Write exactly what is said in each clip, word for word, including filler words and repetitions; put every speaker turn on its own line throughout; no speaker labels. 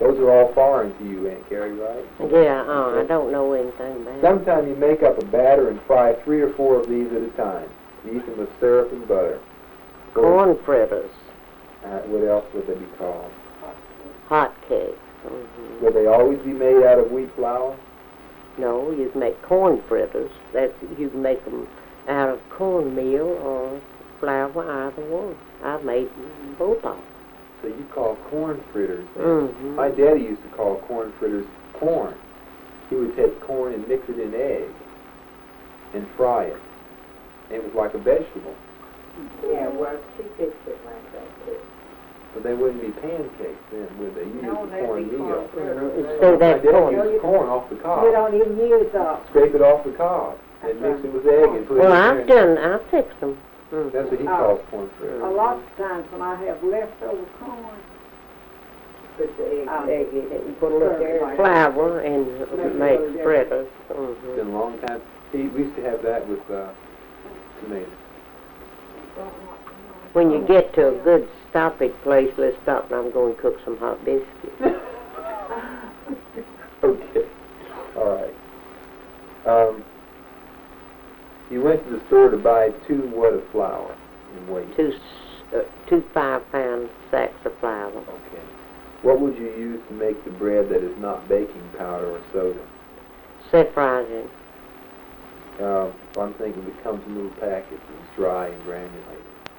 Those are all foreign to you, Aunt Carrie, right?
Yeah, uh, I don't know anything about it.
Sometime you make up a batter and fry three or four of these at a time. You eat them with syrup and butter.
Corn fritters.
Uh, what else would they be called?
Hot cakes. Mm-hmm.
Will they always be made out of wheat flour?
No, you can make corn fritters. That's, you can make them out of cornmeal or flour, either one. I've made both of them.
So you call corn fritters.
Mm-hmm.
My daddy used to call corn fritters corn. He would take corn and mix it in egg and fry it. And it was like a vegetable.
Yeah, well, she fixed it like that too.
But they wouldn't be pancakes then, would they? You
No,
used
they'd
corn
be
meal.
corn.
So
My
that
daddy
corn.
used corn off the cob.
You don't even use uh
Scrape it off the cob and mix it with egg and put
Well,
it in
I've
there.
done, I've fixed them. Mm-hmm.
That's what he
Oh.
calls corn fritters.
a lot of times when I have leftover corn,
Put the egg,
Um,
egg in it and put a little air.
Flour and make
Make it
fritters.
It's
Mm-hmm.
been a long time. He, we used to have that with uh, tomatoes.
When you get to a good stoppage place, let's stop and I'm going to cook some hot biscuits.
Okay. All right. Um, you went to the store to buy two what of flour in weight?
Two, s- uh, two five-pound sacks of flour.
Okay. What would you use to make the bread that is not baking powder or soda?
Self-rising.
Uh, I'm thinking it comes in little packets and it's dry and granulated.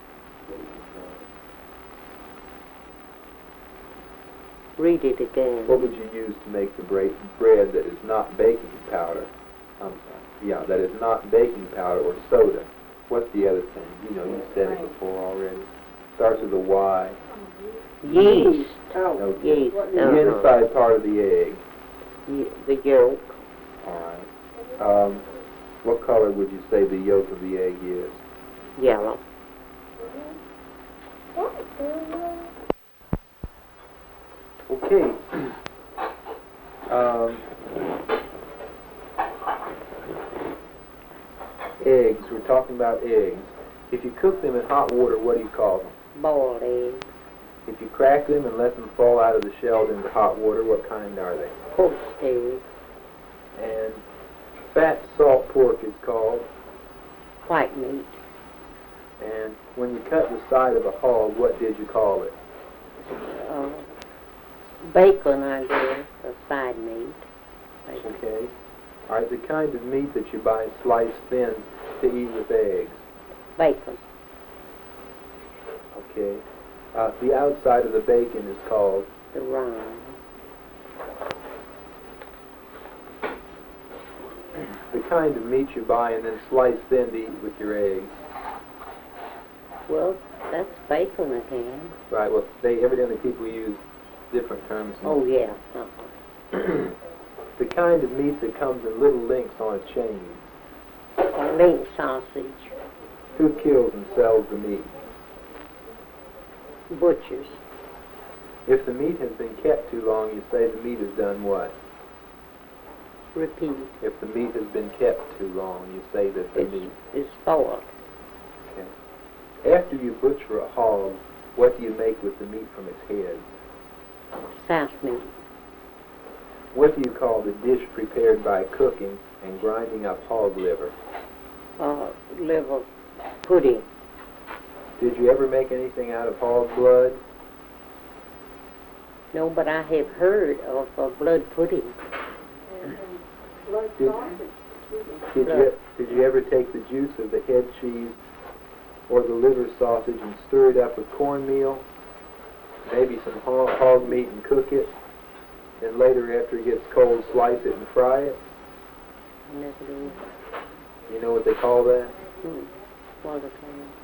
Read it again.
What would you use to make the bread, bread that is not baking powder? I'm sorry. Yeah, that is not baking powder or soda. What's the other thing? You know, you said it before already. Starts with a Y.
Yeast.
oh,
Okay.
Yeast.
The
Uh-huh.
inside part of the egg.
Ye- The yolk.
All right. Um, what color would you say the yolk of the egg is?
Yellow.
Okay. Um, eggs. We're talking about eggs. If you cook them in hot water, what do you call them?
Boiled egg.
If you crack them and let them fall out of the shell into hot water, what kind are they?
Poached egg.
And fat salt pork is called.
White meat.
And when you cut the side of a hog, what did you call it?
Uh, bacon, I guess. A side meat. Bacon.
Okay. All right, the kind of meat that you buy sliced thin to eat with eggs.
Bacon.
Okay. Uh, the outside of the bacon is called.
The rind.
The kind of meat you buy and then slice thin to eat with your eggs.
Well, that's bacon again.
Right, well, they evidently people use different terms.
Oh, yeah. Uh-huh.
The kind of meat that comes in little links on a chain.
A link sausage.
Who kills and sells the meat?
Butchers.
If the meat has been kept too long, you say the meat has done what?
Repeat.
If the meat has been kept too long, you say that the
It's,
meat...
it's spoiled.
Okay. After you butcher a hog, what do you make with the meat from its head?
Souse meat.
What do you call the dish prepared by cooking and grinding up hog liver?
Uh, liver pudding.
Did you ever make anything out of hog blood?
No, but I have heard of uh, blood pudding.
blood
Did-
sausage.
Did you, did you ever take the juice of the head cheese or the liver sausage and stir it up with cornmeal, maybe some hog, hog meat and cook it, and later after it gets cold slice it and fry it?
Never do.
You know what they call that?
Hmm. What are they called?